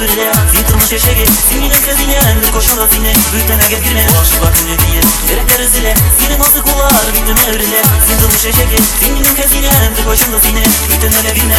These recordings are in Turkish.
evrile Zintılmış eşeği Siminin kezilendir koşunda sine Büyütene gel girme O aşık var günü diye Gerekler zile Sinin o sıkılar Bittim evrile Zintılmış eşeği Siminin kezilendir koşunda sine Büyütene gel girme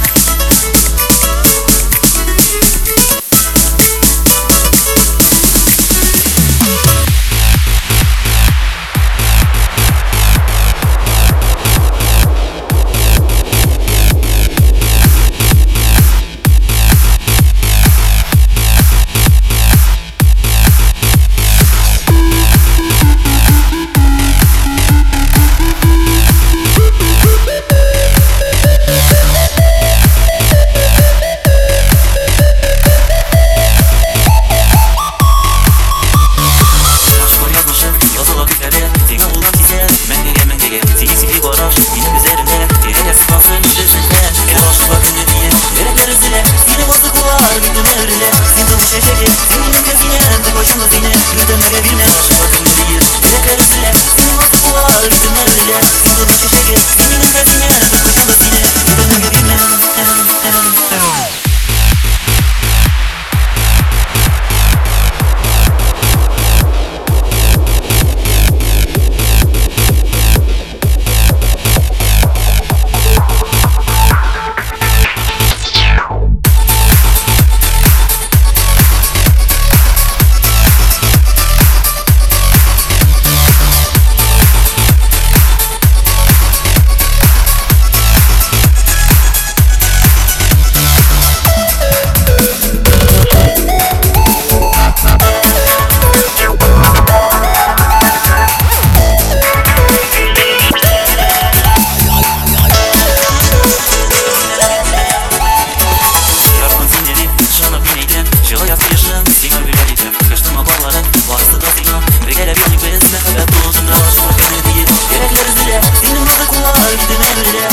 Senin kesinen de başında sine Yüzden öyle bilme Aşık bakın değil Gerekler zile Senin o sıkılar Bütün evrile Zintılmış eşeği Senin kesinen de başında sine Yüzden öyle bilme Gerekler zile Senin o sıkılar Bittim evrile